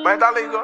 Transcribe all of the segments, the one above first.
Metálico,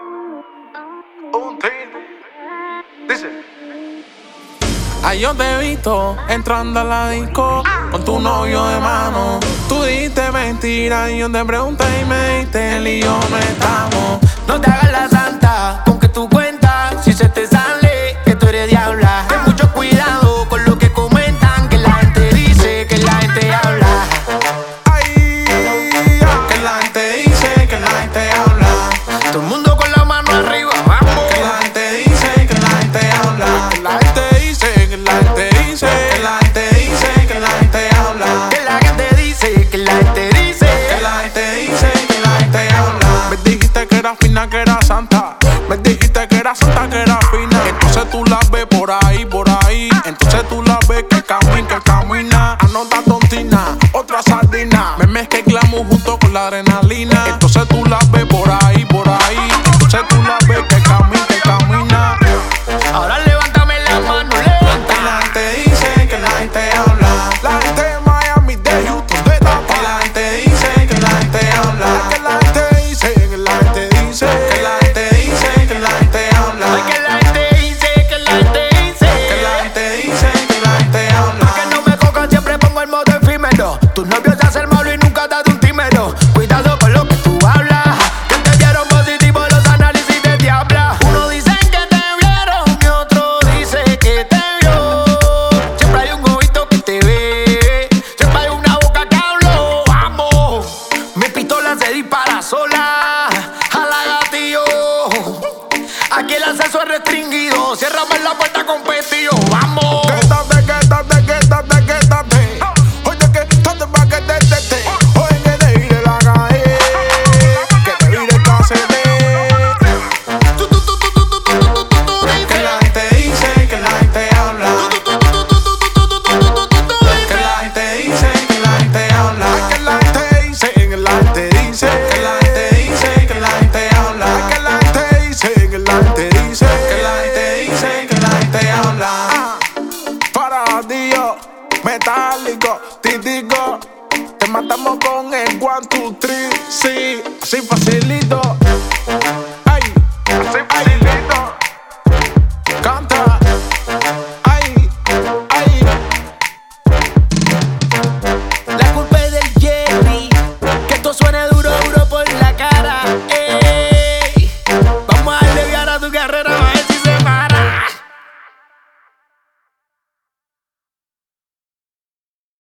un tino. Dice. Ay, yo te he visto entrando a la disco con tu novio de mano. Tú dijiste mentira y yo te pregunté y me diste el y yo no estamos. No te hagas la santa con que tú cuentas. Si se te sale que tú eres diabla. Ten mucho cuidado con lo que comentan, que la gente dice, que la gente habla. Ay, que la gente dice, que la gente habla. Todo el mundo con la mano arriba, vamos. Que la gente dice, que la gente habla. Que la gente dice, que la gente dice. Que la gente dice, que la gente habla. Que la gente dice, que la gente dice. Que la gente dice, que la gente habla. Me dijiste que era fina, que era santa. Me dijiste que era santa, que era fina. Entonces tú la ves por ahí, por ahí. Entonces tú la ves que camina. Anota tontina, otra sardina. Me mezclamos junto con la adrenalina. Entonces tú la ves por ahí, por ahí. Entonces tú la ves que camina. Ahora levántame la mano, levanta. Que la gente dice, que la gente habla. La gente de Miami, de Houston, de Tampa. Que la gente dice, que la gente habla. Que la gente dice, que la gente dice. Que la gente dice, que la gente habla. Ay, que la gente dice, que la gente dice. Que la gente dice, que la gente habla. Que no me cojan, siempre pongo el modo efímero. Tus novios se hacen malo y nunca te un tímero. Cuidado con lo que tú hablas, que te dieron positivo los análisis de diabla. Uno dice que te vieron y otro dice que te vio. Siempre hay un ojito que te ve, siempre hay una boca que habló. Vamos, mi pistola se dispara sola, jala gatillo. Aquí el acceso es restringido, ciérrame la puerta con pestillo. Vamos. Quédate. Oye, quédate pa' que te. Oye, que te vire la calle. Que te vire el casete. Que la gente dice, que la gente habla. Que la gente dice, que la gente habla. Que la gente dice, que la gente dice. Que la gente dice, que la gente habla. Que la gente dice, que la gente dice. Que la gente dice, que la gente habla. Para Dios, metálico, títico. Te matamos con el 1, 2, 3. Sí, así facilito. Ay, así facilito.